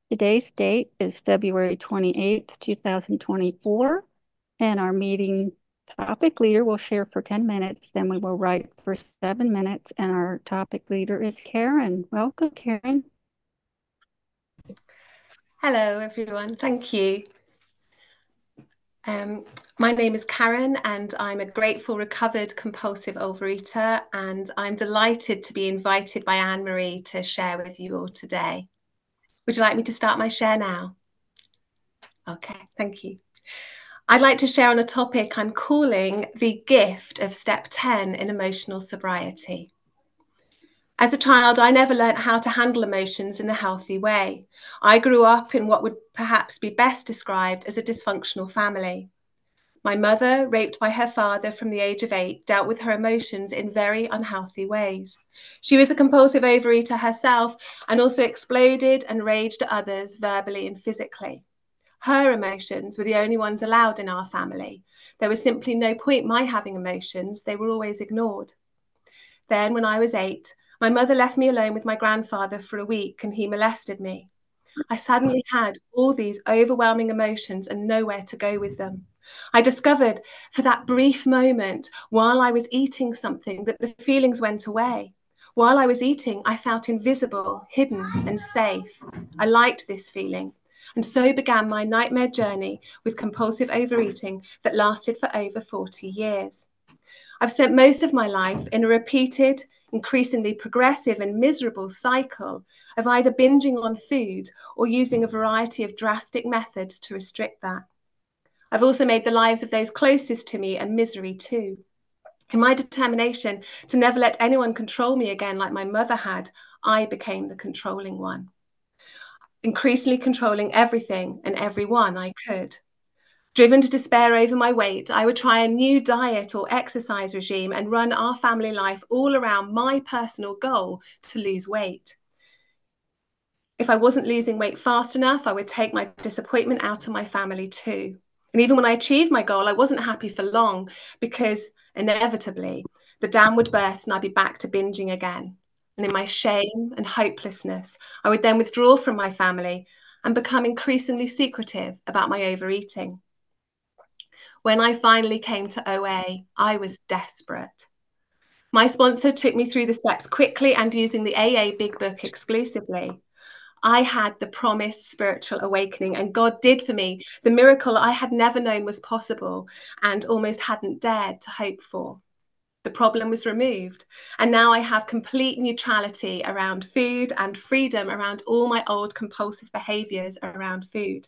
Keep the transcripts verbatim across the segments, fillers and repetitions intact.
Today's date is February twenty-eighth, two thousand twenty-four, and our meeting topic leader will share for ten minutes, then we will write for seven minutes, and our topic leader is Karen. Welcome, Karen. Hello, everyone. Thank you. Um, my name is Karen, and I'm a grateful, recovered compulsive overeater, and I'm delighted to be invited by Anne-Marie to share with you all today. Would you like me to start my share now? Okay, thank you. I'd like to share on a topic I'm calling the gift of step ten in emotional sobriety. As a child, I never learnt how to handle emotions in a healthy way. I grew up in what would perhaps be best described as a dysfunctional family. My mother, raped by her father from the age of eight, dealt with her emotions in very unhealthy ways. She was a compulsive overeater herself and also exploded and raged at others verbally and physically. Her emotions were the only ones allowed in our family. There was simply no point my having emotions. They were always ignored. Then, when I was eight, my mother left me alone with my grandfather for a week and he molested me. I suddenly had all these overwhelming emotions and nowhere to go with them. I discovered for that brief moment while I was eating something that the feelings went away. While I was eating, I felt invisible, hidden, and safe. I liked this feeling. And so began my nightmare journey with compulsive overeating that lasted for over forty years. I've spent most of my life in a repeated, increasingly progressive and miserable cycle of either binging on food or using a variety of drastic methods to restrict that. I've also made the lives of those closest to me a misery too. In my determination to never let anyone control me again like my mother had, I became the controlling one, increasingly controlling everything and everyone I could. Driven to despair over my weight, I would try a new diet or exercise regime and run our family life all around my personal goal to lose weight. If I wasn't losing weight fast enough, I would take my disappointment out of my family too. And even when I achieved my goal, I wasn't happy for long because inevitably the dam would burst and I'd be back to binging again. And in my shame and hopelessness, I would then withdraw from my family and become increasingly secretive about my overeating. When I finally came to O A, I was desperate. My sponsor took me through the steps quickly and using the A A Big Book exclusively. I had the promised spiritual awakening, and God did for me the miracle I had never known was possible and almost hadn't dared to hope for. The problem was removed, and now I have complete neutrality around food and freedom around all my old compulsive behaviors around food.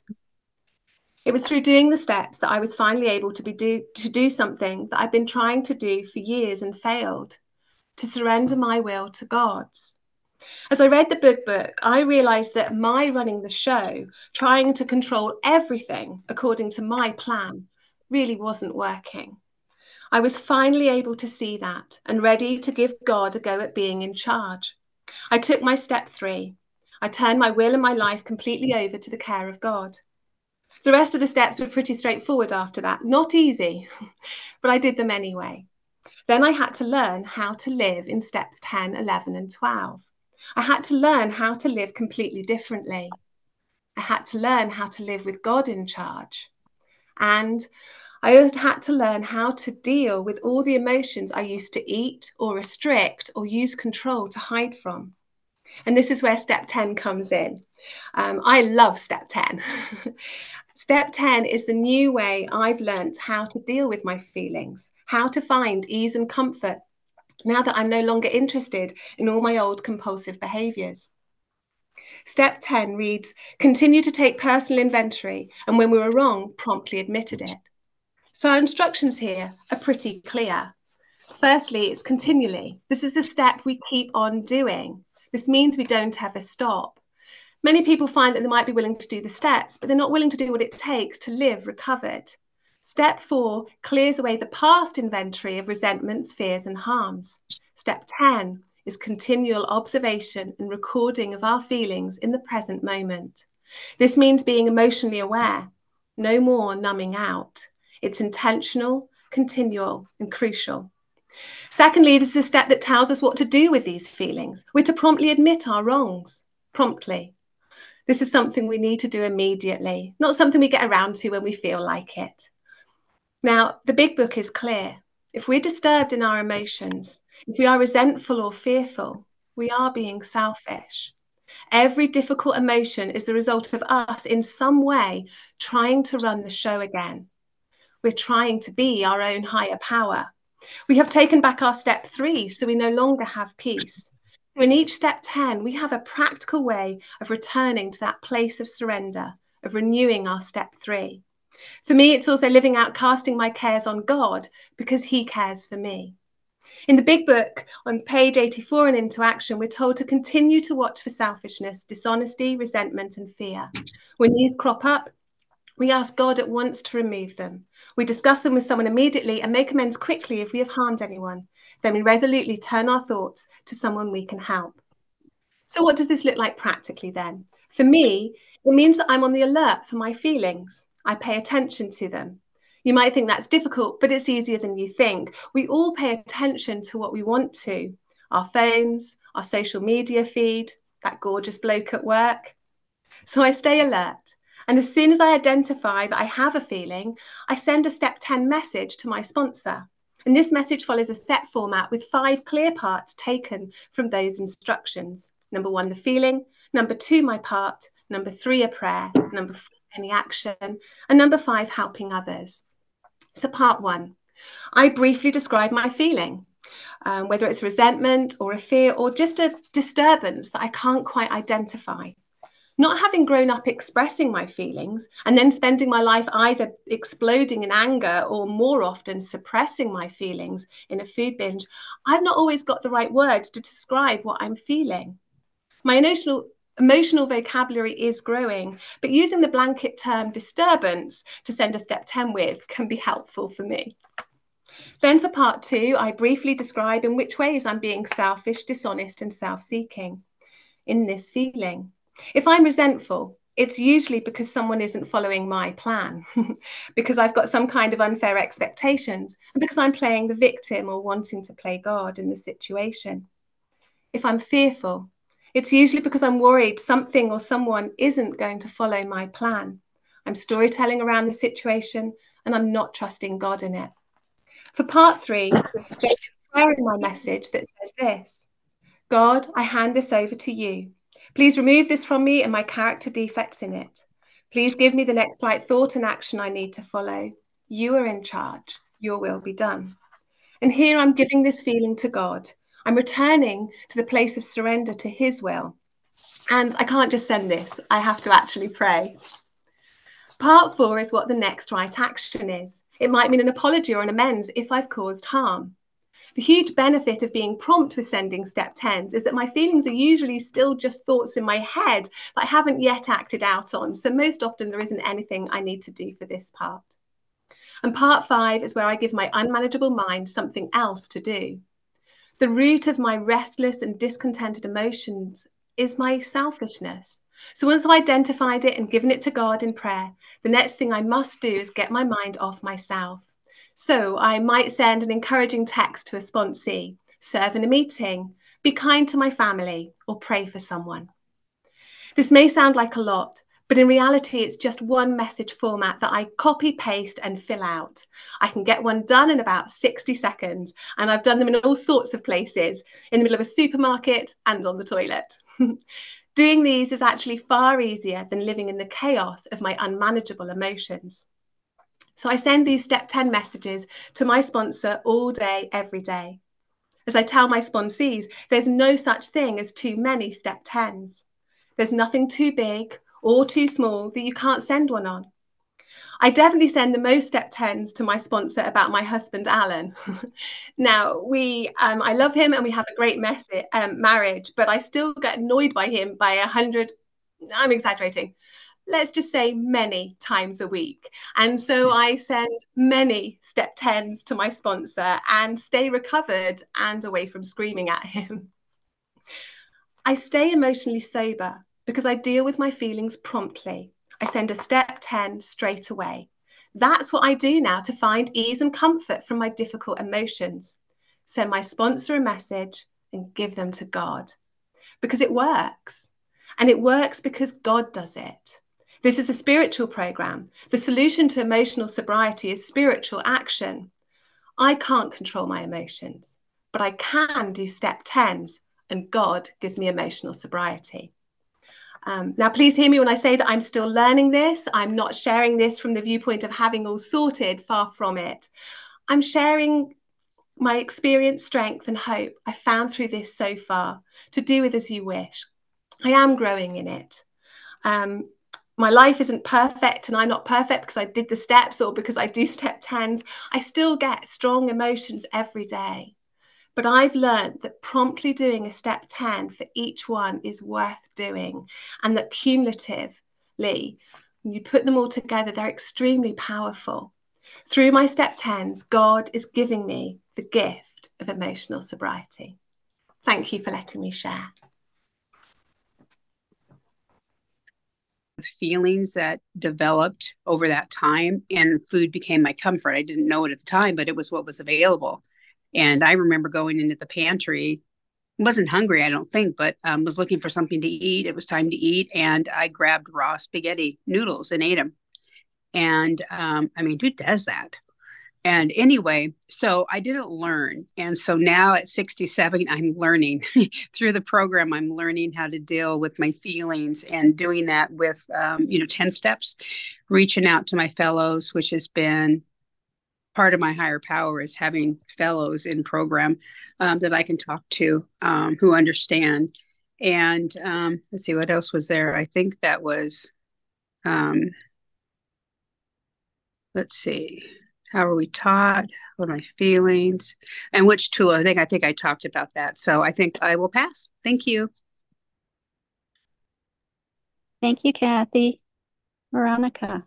It was through doing the steps that I was finally able to be do, to do something that I've been trying to do for years and failed, to surrender my will to God's. As I read the Big Book, I realized that my running the show, trying to control everything according to my plan, really wasn't working. I was finally able to see that and ready to give God a go at being in charge. I took my step three. I turned my will and my life completely over to the care of God. The rest of the steps were pretty straightforward after that. Not easy, but I did them anyway. Then I had to learn how to live in steps ten, eleven, and twelve. I had to learn how to live completely differently. I had to learn how to live with God in charge. And I had to learn how to deal with all the emotions I used to eat or restrict or use control to hide from. And this is where step ten comes in. Um, I love step ten. Step ten is the new way I've learnt how to deal with my feelings, how to find ease and comfort now that I'm no longer interested in all my old compulsive behaviours. Step ten reads, continue to take personal inventory, and when we were wrong, promptly admitted it. So our instructions here are pretty clear. Firstly, it's continually. This is the step we keep on doing. This means we don't ever stop. Many people find that they might be willing to do the steps, but they're not willing to do what it takes to live recovered. Step four clears away the past inventory of resentments, fears, and harms. Step ten is continual observation and recording of our feelings in the present moment. This means being emotionally aware, no more numbing out. It's intentional, continual, and crucial. Secondly, this is a step that tells us what to do with these feelings. We're to promptly admit our wrongs, promptly. This is something we need to do immediately, not something we get around to when we feel like it. Now, the big book is clear. If we're disturbed in our emotions, if we are resentful or fearful, we are being selfish. Every difficult emotion is the result of us in some way trying to run the show again. We're trying to be our own higher power. We have taken back our step three, so we no longer have peace. So in each step ten, we have a practical way of returning to that place of surrender, of renewing our step three. For me, it's also living out casting my cares on God because he cares for me. In the big book, on page eighty-four and Into Action, we're told to continue to watch for selfishness, dishonesty, resentment, and fear. When these crop up, we ask God at once to remove them. We discuss them with someone immediately and make amends quickly if we have harmed anyone. Then we resolutely turn our thoughts to someone we can help. So what does this look like practically then? For me, it means that I'm on the alert for my feelings. I pay attention to them. You might think that's difficult, but it's easier than you think. We all pay attention to what we want to. Our phones, our social media feed, that gorgeous bloke at work. So I stay alert. And as soon as I identify that I have a feeling, I send a step ten message to my sponsor. And this message follows a set format with five clear parts taken from those instructions. Number one, the feeling. Number two, my part. Number three, a prayer. Number four, any action. And number five, helping others. So part one, I briefly describe my feeling, um, whether it's resentment or a fear or just a disturbance that I can't quite identify. Not having grown up expressing my feelings and then spending my life either exploding in anger or more often suppressing my feelings in a food binge, I've not always got the right words to describe what I'm feeling. My emotional Emotional vocabulary is growing, but using the blanket term disturbance to send a step ten with can be helpful for me. Then for part two, I briefly describe in which ways I'm being selfish, dishonest, and self-seeking in this feeling. If I'm resentful, it's usually because someone isn't following my plan, because I've got some kind of unfair expectations, and because I'm playing the victim or wanting to play God in the situation. If I'm fearful, it's usually because I'm worried something or someone isn't going to follow my plan. I'm storytelling around the situation and I'm not trusting God in it. For part three, there's a prayer in my message that says this: God, I hand this over to you. Please remove this from me and my character defects in it. Please give me the next right thought and action I need to follow. You are in charge. Your will be done. And here I'm giving this feeling to God. I'm returning to the place of surrender to his will. And I can't just send this. I have to actually pray. Part four is what the next right action is. It might mean an apology or an amends if I've caused harm. The huge benefit of being prompt with sending step tens is that my feelings are usually still just thoughts in my head that I haven't yet acted out on. So most often there isn't anything I need to do for this part. And part five is where I give my unmanageable mind something else to do. The root of my restless and discontented emotions is my selfishness. So once I've identified it and given it to God in prayer, the next thing I must do is get my mind off myself. So I might send an encouraging text to a sponsee, serve in a meeting, be kind to my family, or pray for someone. This may sound like a lot, but in reality, it's just one message format that I copy, paste, and fill out. I can get one done in about sixty seconds, and I've done them in all sorts of places, in the middle of a supermarket and on the toilet. Doing these is actually far easier than living in the chaos of my unmanageable emotions. So I send these step ten messages to my sponsor all day, every day. As I tell my sponsees, there's no such thing as too many step tens. There's nothing too big or too small that you can't send one on. I definitely send the most step tens to my sponsor about my husband, Alan. Now, we, um, I love him and we have a great mess- um, marriage, but I still get annoyed by him by a hundred, I'm exaggerating, let's just say many times a week. And so I send many step tens to my sponsor and stay recovered and away from screaming at him. I stay emotionally sober because I deal with my feelings promptly. I send a step ten straight away. That's what I do now to find ease and comfort from my difficult emotions. Send my sponsor a message and give them to God, because it works. And it works because God does it. This is a spiritual program. The solution to emotional sobriety is spiritual action. I can't control my emotions, but I can do step tens, and God gives me emotional sobriety. Um, now, please hear me when I say that I'm still learning this. I'm not sharing this from the viewpoint of having all sorted, far from it. I'm sharing my experience, strength, and hope I found through this so far, to do with as you wish. I am growing in it. Um, my life isn't perfect, and I'm not perfect because I did the steps or because I do step tens. I still get strong emotions every day. But I've learned that promptly doing a step ten for each one is worth doing, and that cumulatively, when you put them all together, they're extremely powerful. Through my step tens, God is giving me the gift of emotional sobriety. Thank you for letting me share. Feelings that developed over that time, and food became my comfort. I didn't know it at the time, but it was what was available. And I remember going into the pantry, wasn't hungry, I don't think, but um, was looking for something to eat. It was time to eat. And I grabbed raw spaghetti noodles and ate them. And um, I mean, who does that? And anyway, so I didn't learn. And so now at sixty-seven, I'm learning through the program. I'm learning how to deal with my feelings, and doing that with, um, you know, ten steps, reaching out to my fellows, which has been part of my higher power, is having fellows in program um, that I can talk to, um, who understand. And um, let's see, what else was there? I think that was, um, let's see, how are we taught? What are my feelings? And which tool? I think I think I talked about that. So I think I will pass. Thank you. Thank you, Kathy. Veronica.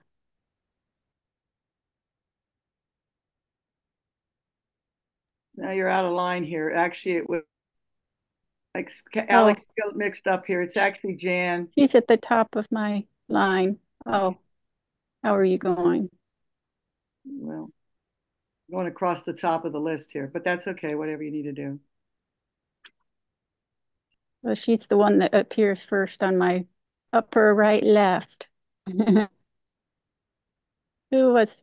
Now you're out of line here. Actually, it was like Alex Oh. got mixed up here. It's actually Jan. She's at the top of my line. Oh, how are you going? Well, going across the top of the list here, but that's okay. Whatever you need to do. Well, she's the one that appears first on my upper right left. Who was?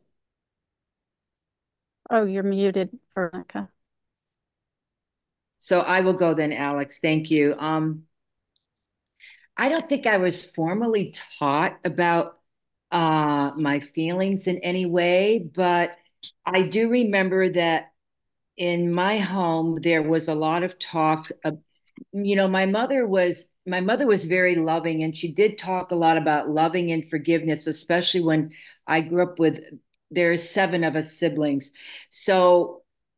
Oh, you're muted, Veronica. So I will go then, Alex. Thank you. Um, I don't think I was formally taught about uh, my feelings in any way, but I do remember that in my home there was a lot of talk. Of, you know, my mother was my mother was very loving, and she did talk a lot about loving and forgiveness, especially when I grew up with. There's seven of us siblings, so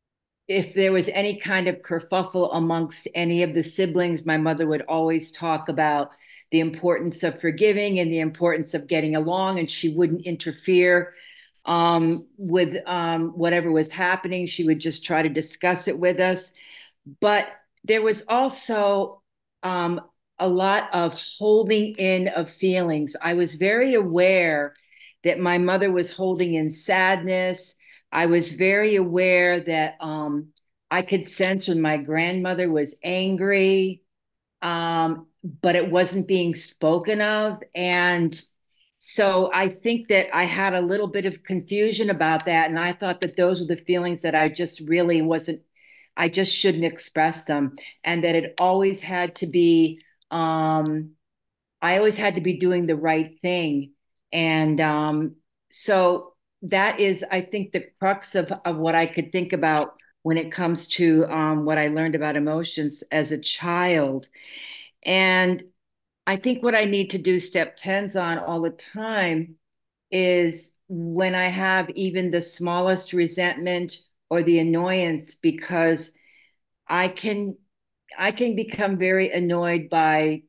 if there was any kind of kerfuffle amongst any of the siblings, my mother would always talk about the importance of forgiving and the importance of getting along, and she wouldn't interfere um, with um, whatever was happening. She would just try to discuss it with us. But there was also um, a lot of holding in of feelings. I was very aware that my mother was holding in sadness. I was very aware that um, I could sense when my grandmother was angry, um, but it wasn't being spoken of. And so I think that I had a little bit of confusion about that. And I thought that those were the feelings that I just really wasn't, I just shouldn't express them. And that it always had to be, um, I always had to be doing the right thing. And um, so that is, I think, the crux of, of what I could think about when it comes to um, what I learned about emotions as a child. And I think what I need to do step tens on all the time is when I have even the smallest resentment or the annoyance, because I can I can become very annoyed by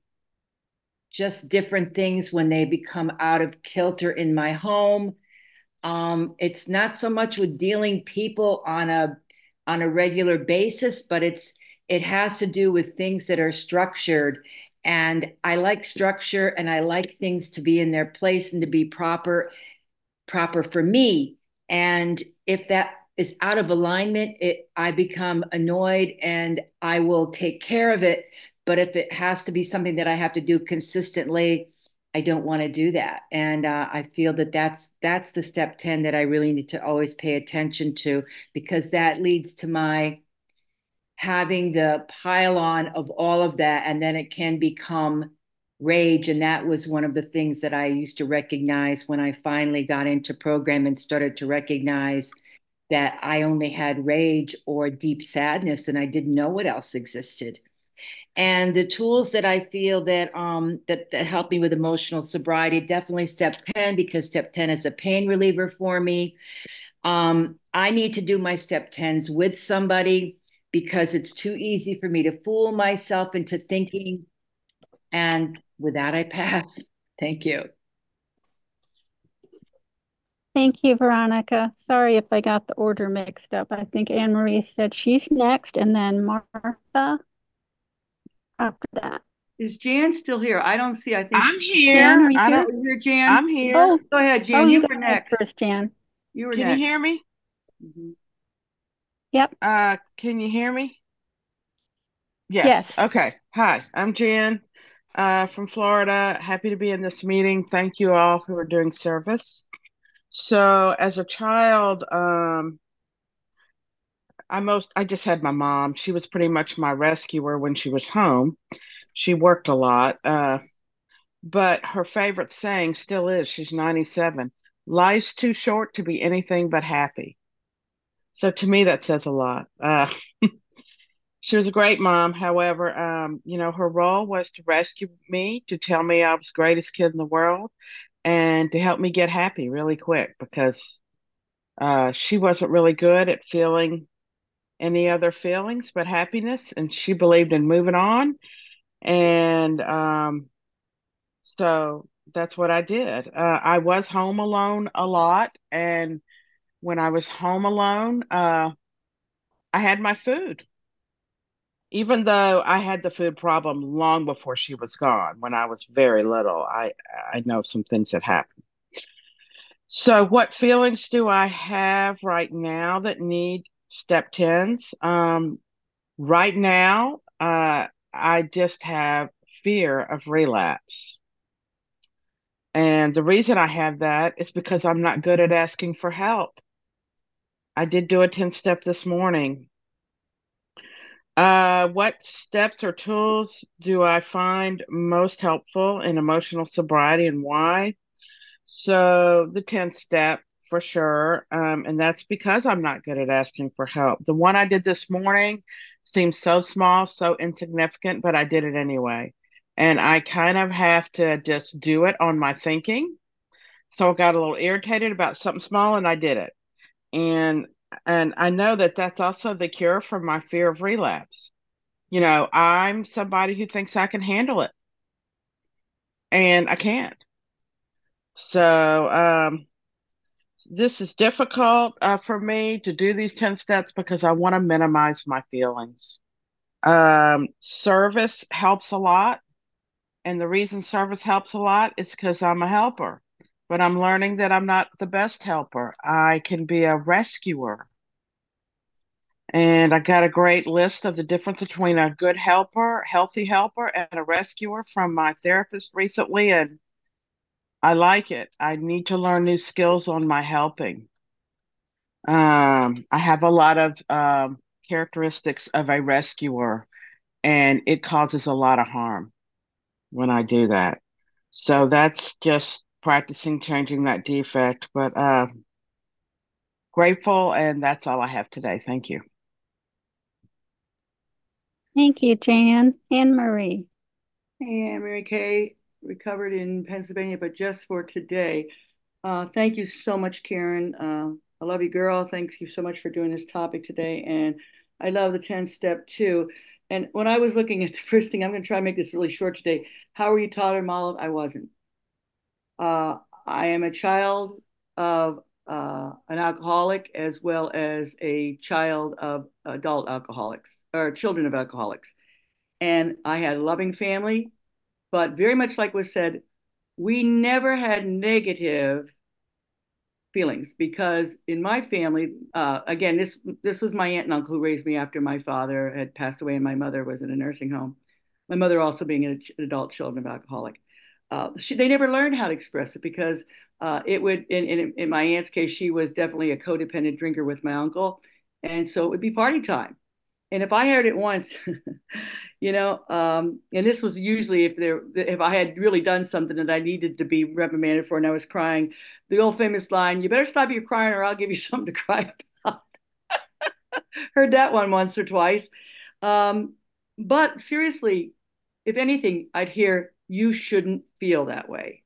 just different things when they become out of kilter in my home. Um, it's not so much with dealing people on a on a regular basis, but it's it has to do with things that are structured. And I like structure, and I like things to be in their place and to be proper, proper for me. And if that is out of alignment, it I become annoyed, and I will take care of it. But if it has to be something that I have to do consistently, I don't want to do that. And uh, I feel that that's that's the step ten that I really need to always pay attention to, because that leads to my having the pile on of all of that, and then it can become rage. And that was one of the things that I used to recognize when I finally got into program and started to recognize that I only had rage or deep sadness, and I didn't know what else existed. And the tools that I feel that um that, that help me with emotional sobriety, definitely step ten, because step ten is a pain reliever for me. Um, I need to do my step tens with somebody, because it's too easy for me to fool myself into thinking. And with that, I pass. Thank you. Thank you, Veronica. Sorry if I got the order mixed up. I think Anne Marie said she's next, and then Martha after that. Is Jan still here? I don't see. I think I'm she, Jan, here. are you I here? don't. are you here, Jan? I'm here. Oh, Go ahead, Jan. oh, you you were go ahead next. first, Jan. You were Can next. you hear me? Mhm. Yep. Uh, can you hear me? Yes. Yes. Okay. Hi, I'm Jan, uh, from Florida. Happy to be in this meeting. Thank you all who are doing service. So, as a child, um, I most I just had my mom. She was pretty much my rescuer when she was home. She worked a lot, uh, but her favorite saying still is, she's ninety-seven, life's too short to be anything but happy. So to me, that says a lot. Uh, she was a great mom. However, um, you know, her role was to rescue me, to tell me I was the greatest kid in the world, and to help me get happy really quick, because uh, she wasn't really good at feeling any other feelings but happiness, and she believed in moving on. And um, so that's what I did. Uh, I was home alone a lot, and when I was home alone, uh, I had my food. Even though I had the food problem long before she was gone, when I was very little, I I know some things that happened. So what feelings do I have right now that need step tens? Um, right now, uh, I just have fear of relapse. And the reason I have that is because I'm not good at asking for help. I did do a ten step this morning. Uh, what steps or tools do I find most helpful in emotional sobriety, and why? So the tenth step for sure. Um, and that's because I'm not good at asking for help. The one I did this morning seems so small, so insignificant, but I did it anyway. And I kind of have to just do it on my thinking. So I got a little irritated about something small and I did it. And and I know that that's also the cure for my fear of relapse. You know, I'm somebody who thinks I can handle it, and I can't. So, um, this is difficult uh, for me to do these ten steps because I want to minimize my feelings. Um, service helps a lot. And the reason service helps a lot is because I'm a helper. But I'm learning that I'm not the best helper. I can be a rescuer. And I got a great list of the difference between a good helper, healthy helper, and a rescuer from my therapist recently. And I like it. I need to learn new skills on my helping. Um, I have a lot of um, characteristics of a rescuer, and it causes a lot of harm when I do that. So that's just practicing changing that defect. But uh, grateful, and that's all I have today. Thank you. Thank you, Jan. Anne Marie. And Mary Kay, recovered in Pennsylvania, but just for today. Uh, thank you so much, Karen. Uh, I love you, girl. Thanks you so much for doing this topic today. And I love the ten step too. And when I was looking at the first thing, I'm going to try to make this really short today. How were you taught or modeled? I wasn't. Uh, I am a child of uh, an alcoholic, as well as a child of adult alcoholics, or children of alcoholics. And I had a loving family, but very much like was said, we never had negative feelings, because in my family, uh, again, this this was my aunt and uncle who raised me after my father had passed away and my mother was in a nursing home. My mother also being an adult children of alcoholic. Uh, she, they never learned how to express it because uh, it would, in, in, in my aunt's case, she was definitely a codependent drinker with my uncle. And so it would be party time. And if I heard it once, you know, um, and this was usually if there, if I had really done something that I needed to be reprimanded for and I was crying, the old famous line, you better stop your crying or I'll give you something to cry about. Heard that one once or twice. Um, but seriously, if anything, I'd hear, you shouldn't feel that way.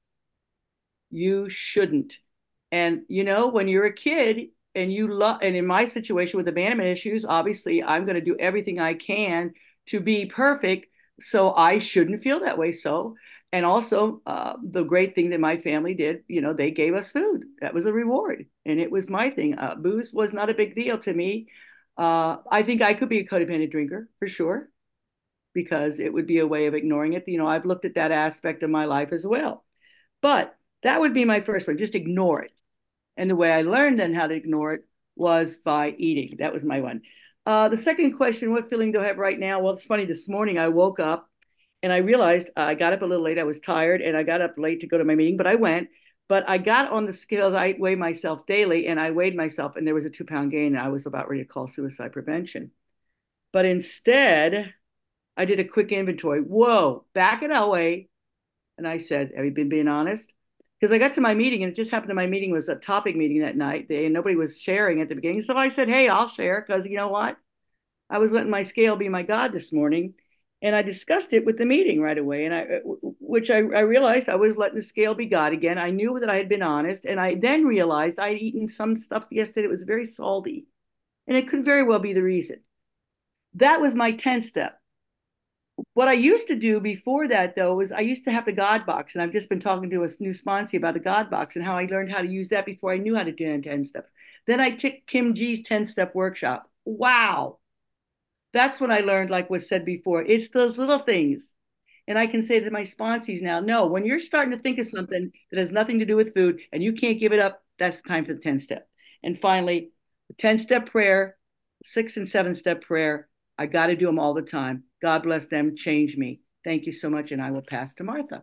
You shouldn't. And, you know, when you're a kid and you love, and in my situation with abandonment issues, obviously I'm going to do everything I can to be perfect. So I shouldn't feel that way. So, and also uh, the great thing that my family did, you know, they gave us food. That was a reward. And it was my thing. Uh, booze was not a big deal to me. Uh, I think I could be a codependent drinker for sure, because it would be a way of ignoring it. You know, I've looked at that aspect of my life as well. But that would be my first one, just ignore it. And the way I learned then how to ignore it was by eating. That was my one. Uh, the second question, what feeling do I have right now? Well, it's funny, this morning I woke up and I realized uh, I got up a little late. I was tired and I got up late to go to my meeting, but I went. But I got on the scales. I weigh myself daily and I weighed myself and there was a two pound gain and I was about ready to call suicide prevention. But instead, I did a quick inventory. Whoa, back at Elway. And I said, have you been being honest? Because I got to my meeting and it just happened that my meeting was a topic meeting that night. They, and nobody was sharing at the beginning. So I said, hey, I'll share because you know what? I was letting my scale be my God this morning. And I discussed it with the meeting right away. And I, which I, I realized I was letting the scale be God again. I knew that I had been honest. And I then realized I had eaten some stuff yesterday that was very salty. And it could very well be the reason. That was my tenth step. What I used to do before that, though, was I used to have the God box. And I've just been talking to a new sponsor about the God box and how I learned how to use that before I knew how to do ten steps. Then I took Kim G's ten step workshop. Wow. That's when I learned, like was said before, it's those little things. And I can say to my sponsees now, no, when you're starting to think of something that has nothing to do with food and you can't give it up, that's time for the ten step. And finally, the ten step prayer, six and seven step prayer. I got to do them all the time. God bless them. Change me. Thank you so much. And I will pass to Martha.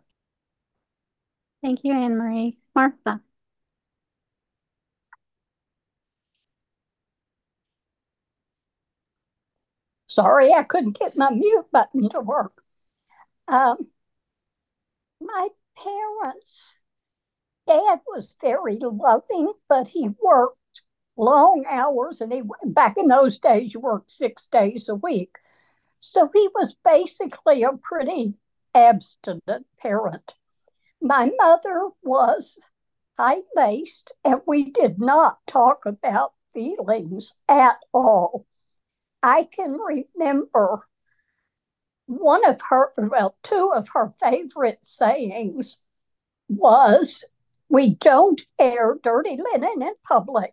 Thank you, Anne Marie. Martha. Sorry, I couldn't get my mute button to work. Um, my parents, Dad was very loving, but he worked long hours, and he back in those days you worked six days a week. So he was basically a pretty abstinent parent. My mother was high-laced, and we did not talk about feelings at all. I can remember one of her, well, two of her favorite sayings was, we don't air dirty linen in public.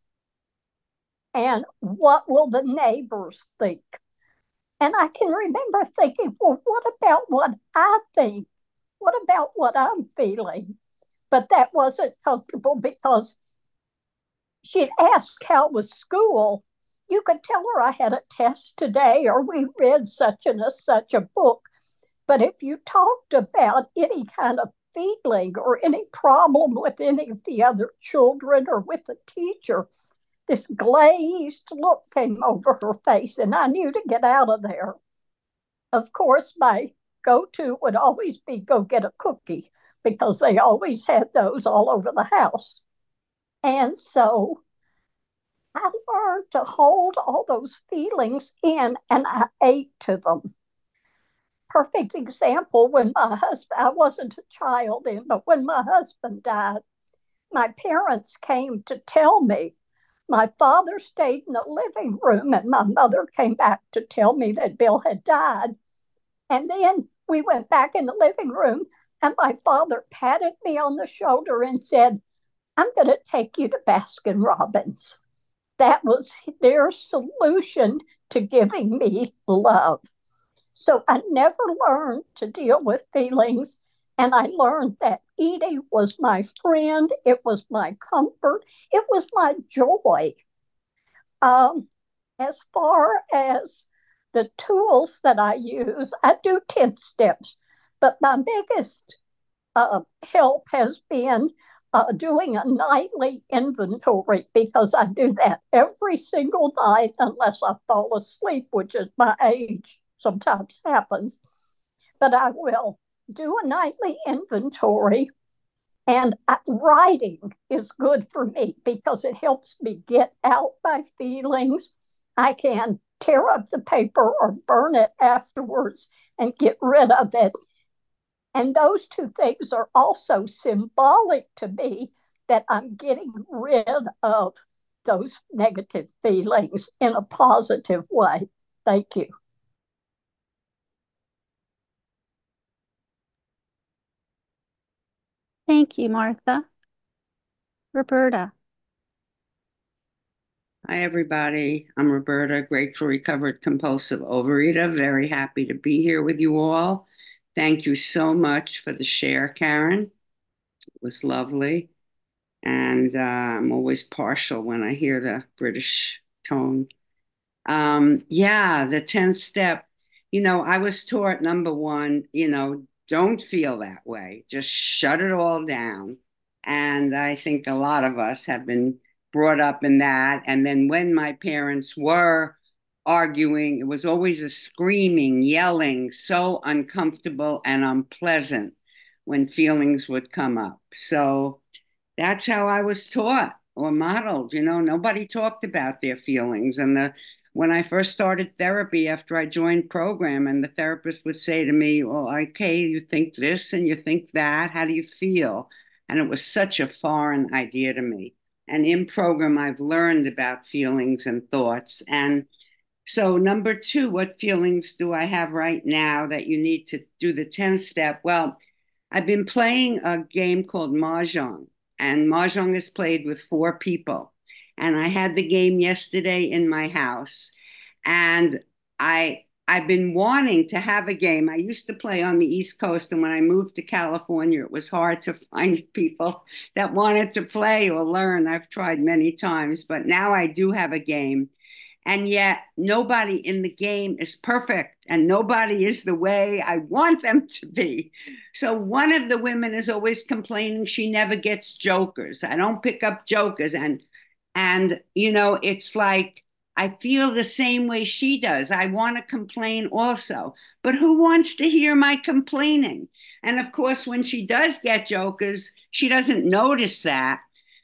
And what will the neighbors think? And I can remember thinking, well, what about what I think? What about what I'm feeling? But that wasn't comfortable because she'd ask how was school. You could tell her I had a test today or we read such and a, such a book. But if you talked about any kind of feeling or any problem with any of the other children or with the teacher, this glazed look came over her face and I knew to get out of there. Of course, my go-to would always be go get a cookie because they always had those all over the house. And so I learned to hold all those feelings in and I ate to them. Perfect example when my husband, I wasn't a child then, but when my husband died, my parents came to tell me. My father stayed in the living room and my mother came back to tell me that Bill had died. And then we went back in the living room and my father patted me on the shoulder and said, I'm going to take you to Baskin Robbins. That was their solution to giving me love. So I never learned to deal with feelings. And I learned that eating was my friend. It was my comfort. It was my joy. Um, as far as the tools that I use, I do ten steps, but my biggest uh, help has been uh, doing a nightly inventory, because I do that every single night unless I fall asleep, which at my age sometimes happens. But I will do a nightly inventory. And writing is good for me because it helps me get out my feelings. I can tear up the paper or burn it afterwards and get rid of it. And those two things are also symbolic to me that I'm getting rid of those negative feelings in a positive way. Thank you. Thank you, Martha. Roberta. Hi, everybody. I'm Roberta, grateful, recovered, compulsive overeater. Very happy to be here with you all. Thank you so much for the share, Karen. It was lovely. And uh, I'm always partial when I hear the British tone. Um, yeah, the tenth step. You know, I was taught, number one, you know, don't feel that way. Just shut it all down. And I think a lot of us have been brought up in that. And then when my parents were arguing, it was always a screaming, yelling, so uncomfortable and unpleasant when feelings would come up. So that's how I was taught or modeled. You know, nobody talked about their feelings. And the when I first started therapy after I joined program, and the therapist would say to me, well, okay, you think this and you think that, how do you feel? And it was such a foreign idea to me. And in program, I've learned about feelings and thoughts. And so number two, what feelings do I have right now that you need to do the tenth step? Well, I've been playing a game called Mahjong, and Mahjong is played with four people. And I had the game yesterday in my house, and I I've been wanting to have a game. I used to play on the East Coast, and when I moved to California, it was hard to find people that wanted to play or learn. I've tried many times, but now I do have a game. And yet nobody in the game is perfect, and nobody is the way I want them to be. So one of the women is always complaining she never gets jokers. I don't pick up jokers. And And, you know, it's like, I feel the same way she does. I want to complain also, but who wants to hear my complaining? And of course, when she does get jokers, she doesn't notice that.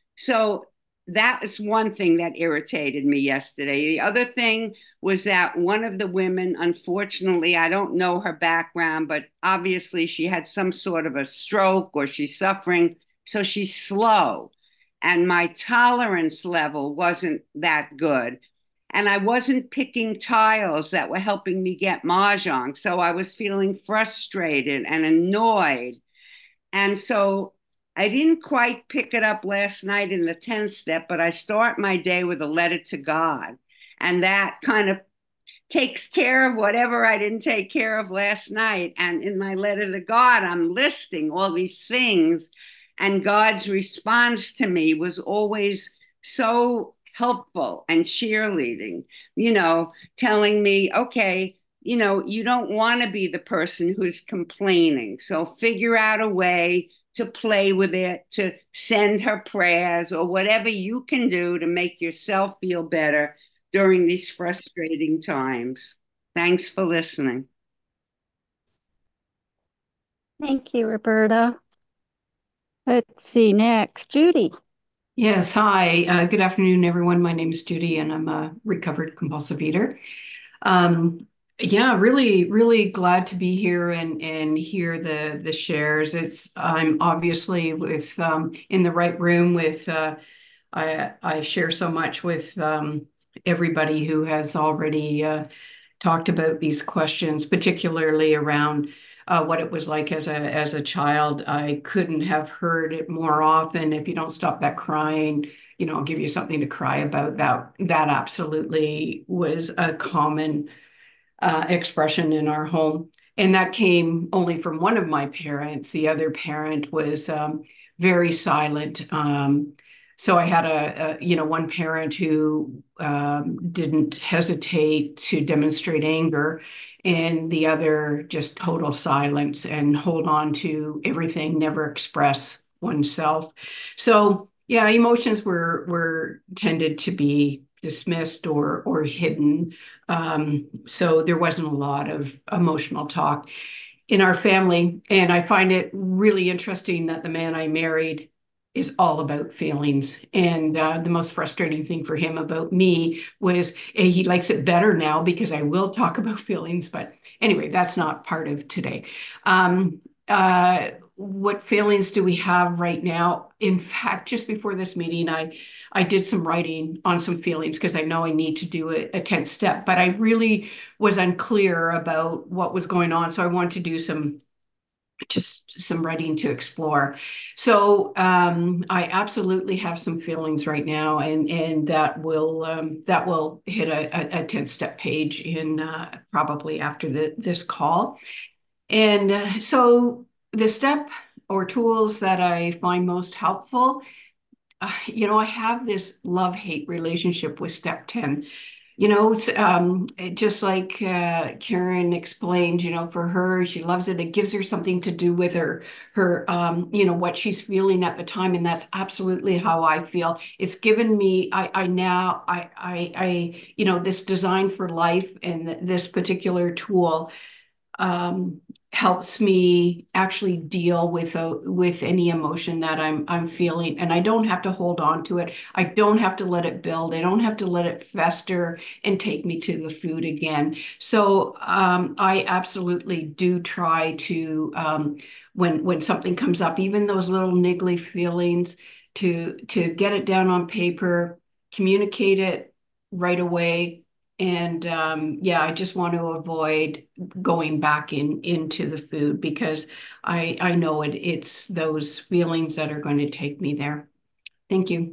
So that was one thing that irritated me yesterday. The other thing was that one of the women, unfortunately, I don't know her background, but obviously she had some sort of a stroke or she's suffering. So she's slow. And my tolerance level wasn't that good. And I wasn't picking tiles that were helping me get Mahjong. So I was feeling frustrated and annoyed. And so I didn't quite pick it up last night in the tenth step, but I start my day with a letter to God. And that kind of takes care of whatever I didn't take care of last night. And in my letter to God, I'm listing all these things. And God's response to me was always so helpful and cheerleading, you know, telling me, okay, you know, you don't want to be the person who's complaining. So figure out a way to play with it, to send her prayers or whatever you can do to make yourself feel better during these frustrating times. Thanks for listening. Thank you, Roberta. Let's see next, Judy. Yes, hi. Uh, good afternoon, everyone. My name is Judy, and I'm a recovered compulsive eater. Um, yeah, really, really glad to be here and and hear the the shares. It's I'm obviously with um, in the right room with. Uh, I I share so much with um, everybody who has already uh, talked about these questions, particularly around. Uh, what it was like as a as a child. I couldn't have heard it more often. If you don't stop that crying, you know, I'll give you something to cry about. That that absolutely was a common uh, expression in our home, and that came only from one of my parents. The other parent was um, very silent. Um, So I had a, a you know, one parent who um, didn't hesitate to demonstrate anger, and the other just total silence and hold on to everything, never express oneself. So yeah, emotions were were tended to be dismissed or or hidden. Um, so there wasn't a lot of emotional talk in our family. And I find it really interesting that the man I married is all about feelings. And uh, the most frustrating thing for him about me was eh, he likes it better now because I will talk about feelings. But anyway, that's not part of today. Um, uh, what feelings do we have right now? In fact, just before this meeting, I I did some writing on some feelings because I know I need to do a, a tenth step, but I really was unclear about what was going on. So I wanted to do some just some writing to explore. So um, I absolutely have some feelings right now, and and that will um, that will hit a, a tenth step page in uh, probably after the this call. And uh, so the step or tools that I find most helpful, uh, you know, I have this love-hate relationship with step ten. You know, it's um, it, just like uh, Karen explained, you know, for her, she loves it. It gives her something to do with her, her, um, you know, what she's feeling at the time. And that's absolutely how I feel. It's given me, I, I now, I, I, I, you know, this design for life and th this particular tool um, helps me actually deal with a, with any emotion that I'm I'm feeling, and I don't have to hold on to it. I don't have to let it build. I don't have to let it fester and take me to the food again. So um, I absolutely do try to um, when when something comes up, even those little niggly feelings, to to get it down on paper, communicate it right away. And um, yeah, I just want to avoid going back in into the food because I I know it it's those feelings that are going to take me there. Thank you.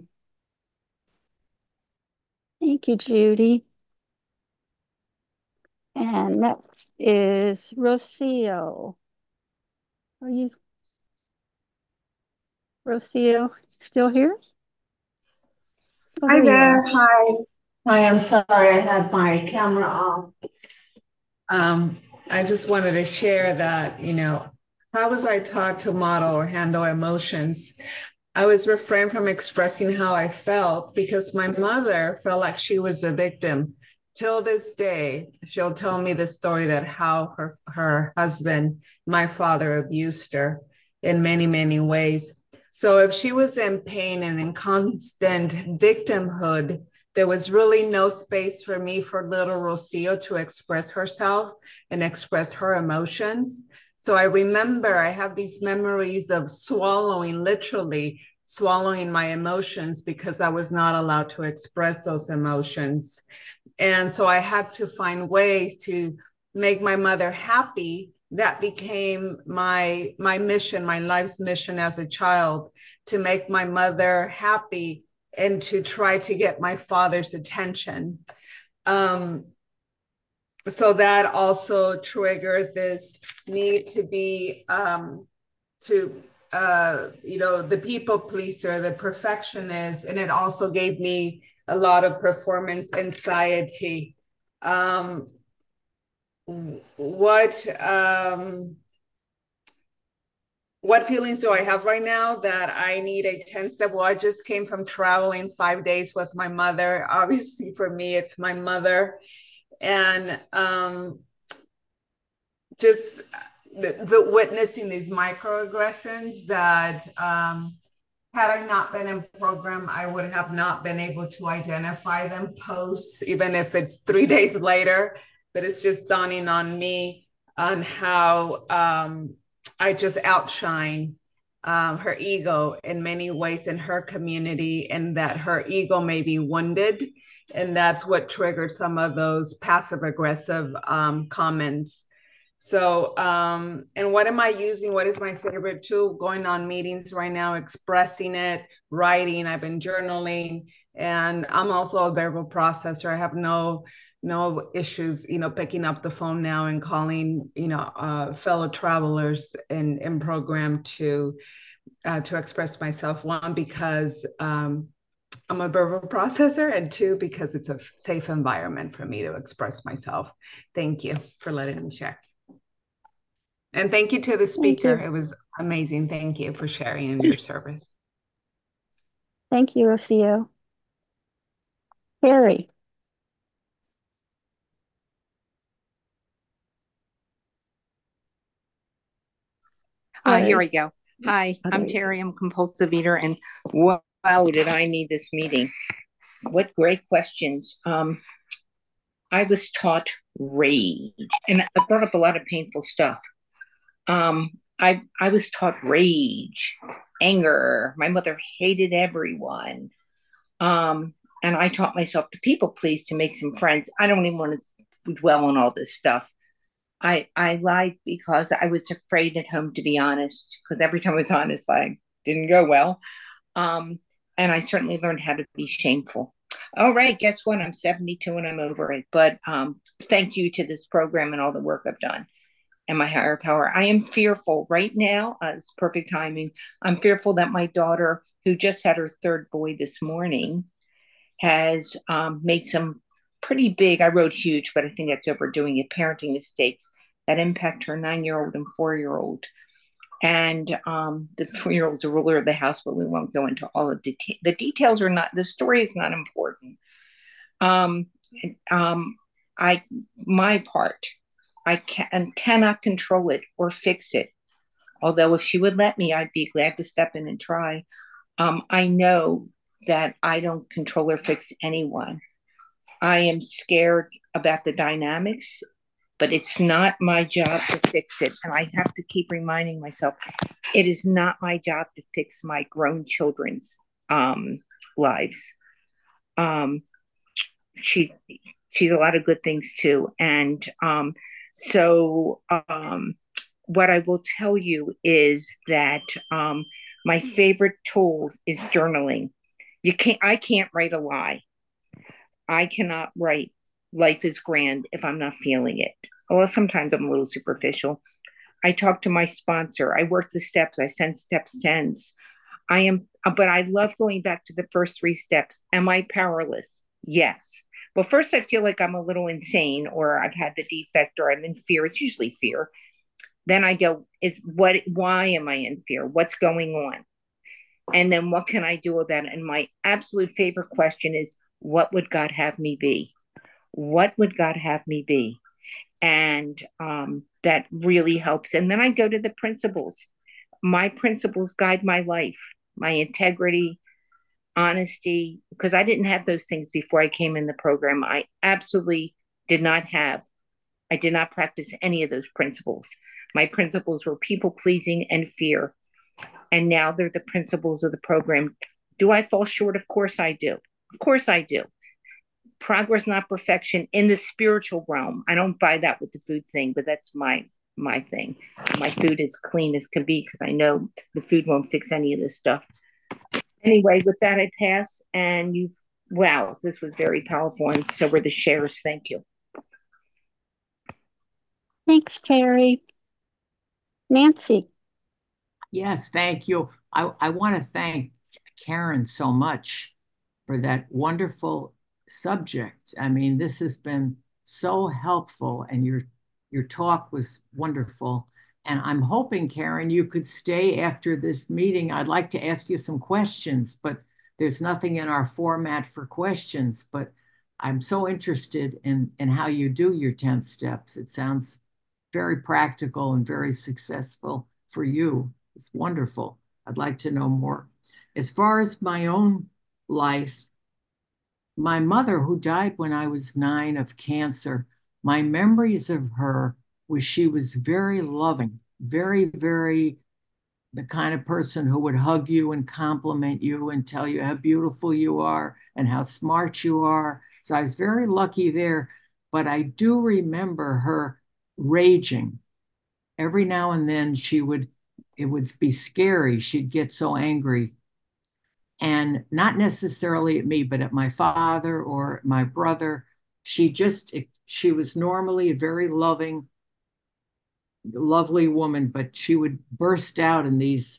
Thank you, Judy. And next is Rocio. Are you, Rocio, still here? Oh, Hi there you there. are. Hi. Hi, I'm sorry I had my camera off. Um, I just wanted to share that, you know, how was I taught to model or handle emotions? I was refrained from expressing how I felt because my mother felt like she was a victim. Till this day, she'll tell me the story that how her, her husband, my father, abused her in many, many ways. So if she was in pain and in constant victimhood, there was really no space for me, for little Rocio, to express herself and express her emotions. So I remember I have these memories of swallowing, literally swallowing my emotions because I was not allowed to express those emotions. And so I had to find ways to make my mother happy. That became my, my mission, my life's mission as a child, to make my mother happy and to try to get my father's attention. Um, so that also triggered this need to be, um, to, uh, you know, the people pleaser, the perfectionist, and it also gave me a lot of performance anxiety. Um, what, um, what feelings do I have right now that I need a tenth step? Well, I just came from traveling five days with my mother. Obviously, for me, it's my mother. And um, just the, the witnessing these microaggressions that um, had I not been in program, I would have not been able to identify them post, even if it's three days later. But it's just dawning on me on how um, I just outshine um, her ego in many ways in her community, and that her ego may be wounded. And that's what triggered some of those passive aggressive um, comments. So, um, and what am I using? What is my favorite tool? Going on meetings right now, expressing it, writing. I've been journaling, and I'm also a verbal processor. I have no no issues, you know, picking up the phone now and calling, you know, uh, fellow travelers in in program to uh, to express myself. One, because um, I'm a verbal processor, and two, because it's a safe environment for me to express myself. Thank you for letting me share. And thank you to the speaker. It was amazing. Thank you for sharing in your service. Thank you, Rocio. Carrie. Uh, here we go. Hi, oh, I'm Terry. I'm a compulsive eater, and wow, did I need this meeting. What great questions. Um, I was taught rage, and I brought up a lot of painful stuff. Um, I, I was taught rage, anger. My mother hated everyone. Um, and I taught myself to people please, to make some friends. I don't even want to dwell on all this stuff. I, I lied because I was afraid at home, to be honest, because every time I was honest, I didn't go well. Um, and I certainly learned how to be shameful. All right, guess what? I'm seventy-two and I'm over it. But um, thank you to this program and all the work I've done and my higher power. I am fearful right now. Uh, it's perfect timing. I'm fearful that my daughter, who just had her third boy this morning, has um, made some pretty big, I wrote huge, but I think that's overdoing it, parenting mistakes that impact her nine-year-old and four-year-old. And um, the four-year-old's a ruler of the house, but we won't go into all of the details. The details are not, the story is not important. Um, um, I, my part, I can, cannot control it or fix it. Although if she would let me, I'd be glad to step in and try. Um, I know that I don't control or fix anyone. I am scared about the dynamics, but it's not my job to fix it. And I have to keep reminding myself, it is not my job to fix my grown children's um, lives. Um, she, she's a lot of good things too. And um, so um, what I will tell you is that um, my favorite tool is journaling. You can't, I can't write a lie. I cannot write life is grand if I'm not feeling it. Well, sometimes I'm a little superficial. I talk to my sponsor. I work the steps. I send steps tens. I am, but I love going back to the first three steps. Am I powerless? Yes. Well, first I feel like I'm a little insane, or I've had the defect, or I'm in fear. It's usually fear. Then I go, is what, why am I in fear? What's going on? And then what can I do about it? And my absolute favorite question is, what would God have me be? What would God have me be? And um, that really helps. And then I go to the principles. My principles guide my life, my integrity, honesty, because I didn't have those things before I came in the program. I absolutely did not have, I did not practice any of those principles. My principles were people pleasing and fear. And now they're the principles of the program. Do I fall short? Of course I do. Of course I do. Progress, not perfection, in the spiritual realm. I don't buy that with the food thing, but that's my my thing. My food is clean as can be because I know the food won't fix any of this stuff. Anyway, with that, I pass. And you've, wow, this was very powerful. And so were the shares. Thank you. Thanks, Terry. Nancy. Yes, thank you. I, I want to thank Karen so much for that wonderful subject. I mean, this has been so helpful, and your your talk was wonderful. And I'm hoping, Karen, you could stay after this meeting. I'd like to ask you some questions, but there's nothing in our format for questions. But I'm so interested in, in how you do your ten steps. It sounds very practical and very successful for you. It's wonderful. I'd like to know more. As far as my own life, my mother, who died when I was nine of cancer, my memories of her was she was very loving, very, very the kind of person who would hug you and compliment you and tell you how beautiful you are and how smart you are. So I was very lucky there. But I do remember her raging. Every now and then she would, it would be scary. She'd get so angry. And not necessarily at me, but at my father or my brother. She just, she was normally a very loving, lovely woman, but she would burst out in these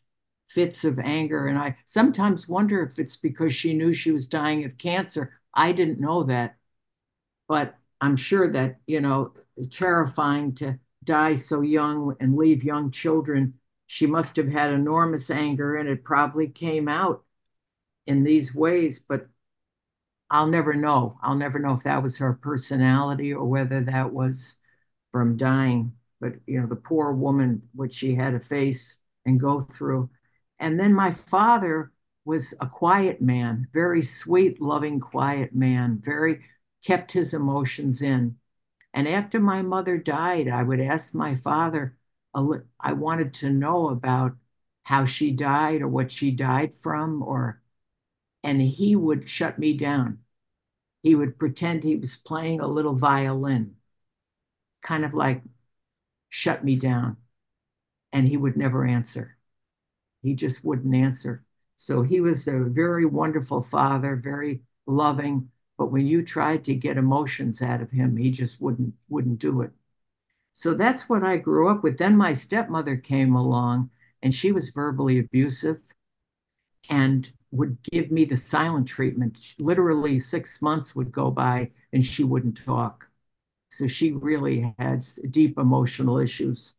fits of anger. And I sometimes wonder if it's because she knew she was dying of cancer. I didn't know that, but I'm sure that, you know, it's terrifying to die so young and leave young children. She must have had enormous anger, and it probably came out in these ways, but I'll never know. I'll never know if that was her personality or whether that was from dying. But, you know, the poor woman, what she had to face and go through. And then my father was a quiet man, very sweet, loving, quiet man, very kept his emotions in. And after my mother died, I would ask my father, I wanted to know about how she died or what she died from, or, and he would shut me down. He would pretend he was playing a little violin, kind of like shut me down. And he would never answer. He just wouldn't answer. So he was a very wonderful father, very loving, but when you tried to get emotions out of him, he just wouldn't wouldn't do it. So that's what I grew up with. Then my stepmother came along, and she was verbally abusive and would give me the silent treatment. Literally six months would go by and she wouldn't talk. So she really had deep emotional issues.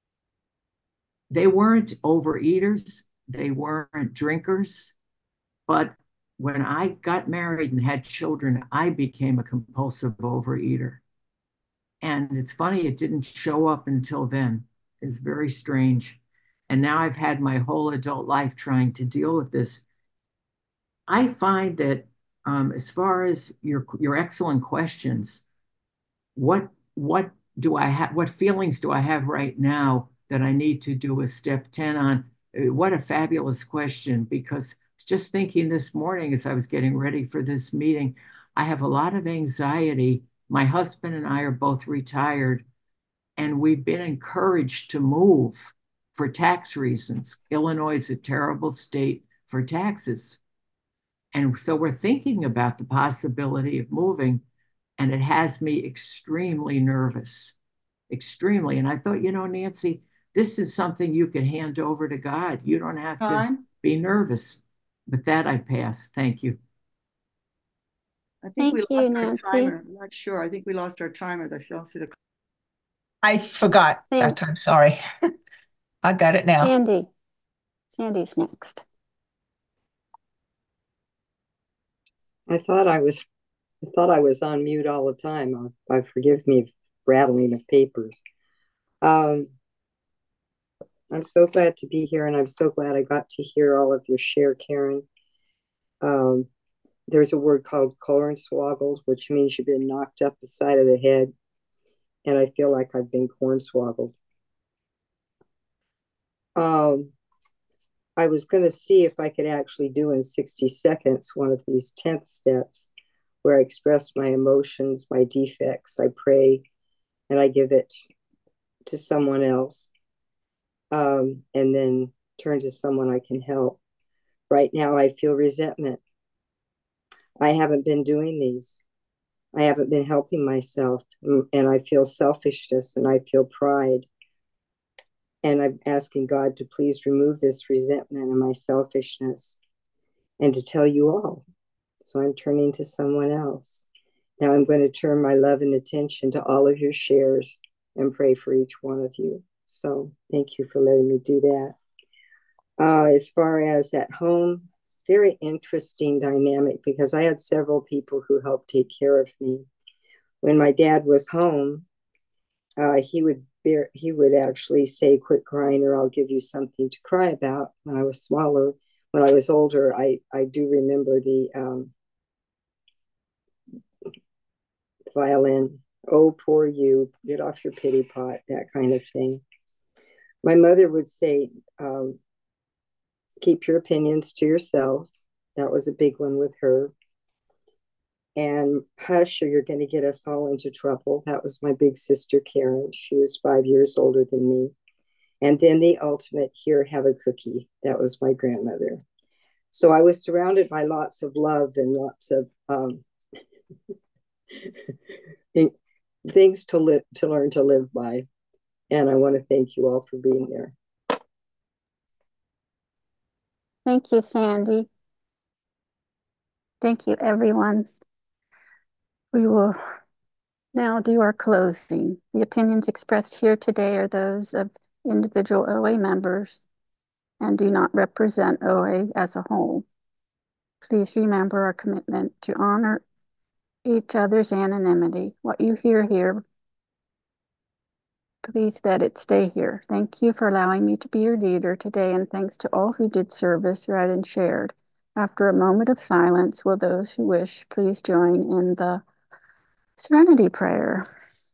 They weren't overeaters, they weren't drinkers, but when I got married and had children, I became a compulsive overeater. And it's funny, it didn't show up until then. It's very strange. And now I've had my whole adult life trying to deal with this. I find that um, as far as your your excellent questions, what what do I have? What feelings do I have right now that I need to do a step ten on? What a fabulous question, because just thinking this morning as I was getting ready for this meeting, I have a lot of anxiety. My husband and I are both retired, and we've been encouraged to move for tax reasons. Illinois is a terrible state for taxes. And so we're thinking about the possibility of moving, and it has me extremely nervous, extremely. And I thought, you know, Nancy, this is something you can hand over to God. You don't have Time. to be nervous. But that I pass. Thank you. I think Thank we you, lost our Nancy. timer. I'm not sure. I think we lost our timer. I still see the. I forgot Sam- that time. Sorry. I got it now. Sandy. Sandy's next. I thought I was, I thought I was on mute all the time. I, I forgive me rattling of papers. Um, I'm so glad to be here, and I'm so glad I got to hear all of your share, Karen. Um, there's a word called cornswoggled, which means you've been knocked up the side of the head, and I feel like I've been cornswoggled. Um, I was going to see if I could actually do in sixty seconds one of these tenth steps where I express my emotions, my defects. I pray and I give it to someone else, um, and then turn to someone I can help. Right now, I feel resentment. I haven't been doing these. I haven't been helping myself, and I feel selfishness and I feel pride. And I'm asking God to please remove this resentment and my selfishness and to tell you all. So I'm turning to someone else. Now I'm going to turn my love and attention to all of your shares and pray for each one of you. So thank you for letting me do that. Uh, as far as at home, very interesting dynamic because I had several people who helped take care of me. When my dad was home, uh, he would bear, he would actually say, "Quit crying, or I'll give you something to cry about." When I was smaller, when I was older, I I do remember the um, violin. "Oh, poor you! Get off your pity pot," that kind of thing. My mother would say, um, "Keep your opinions to yourself." That was a big one with her. And "Hush, or you're going to get us all into trouble." That was my big sister, Karen. She was five years older than me. And then the ultimate, "Here, have a cookie." That was my grandmother. So I was surrounded by lots of love and lots of um, things to live, to learn to live by. And I want to thank you all for being there. Thank you, Sandy. Thank you, everyone. We will now do our closing. The opinions expressed here today are those of individual O A members and do not represent O A as a whole. Please remember our commitment to honor each other's anonymity. What you hear here, please let it stay here. Thank you for allowing me to be your leader today, and thanks to all who did service, read, and shared. After a moment of silence, will those who wish please join in the Serenity Prayer.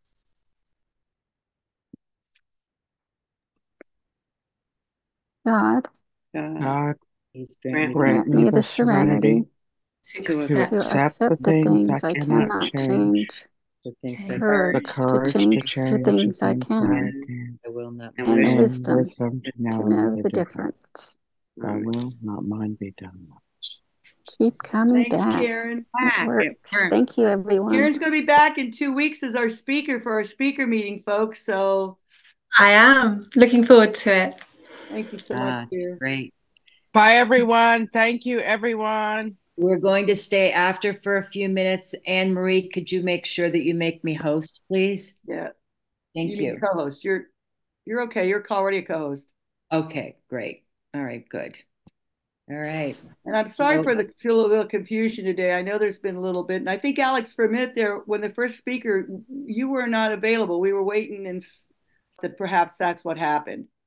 God, God, please grant, grant me the serenity to to accept, accept the things I cannot change, the things the I courage, the courage to change to change the the things I things can, that I can, I will not and mind. the and wisdom, wisdom to know, to know the the difference. difference. Thy will, not mine, be done. Keep coming Thanks, back. Karen. It works. Thank you, everyone. Karen's going to be back in two weeks as our speaker for our speaker meeting, folks. So I am looking forward to it. thank you so Ah, much, dear. great. Bye, everyone. Thank you, everyone. We're going to stay after for a few minutes. Anne Marie, could you make sure that you make me host, please? Yeah. Thank you. you. Mean co-host. You're you're okay. You're already a co-host. Okay, great. All right, good. All right. And I'm sorry So, for the feel a little confusion today. I know there's been a little bit, and I think Alex, for a minute there, when the first speaker, you were not available. We were waiting, and that perhaps that's what happened.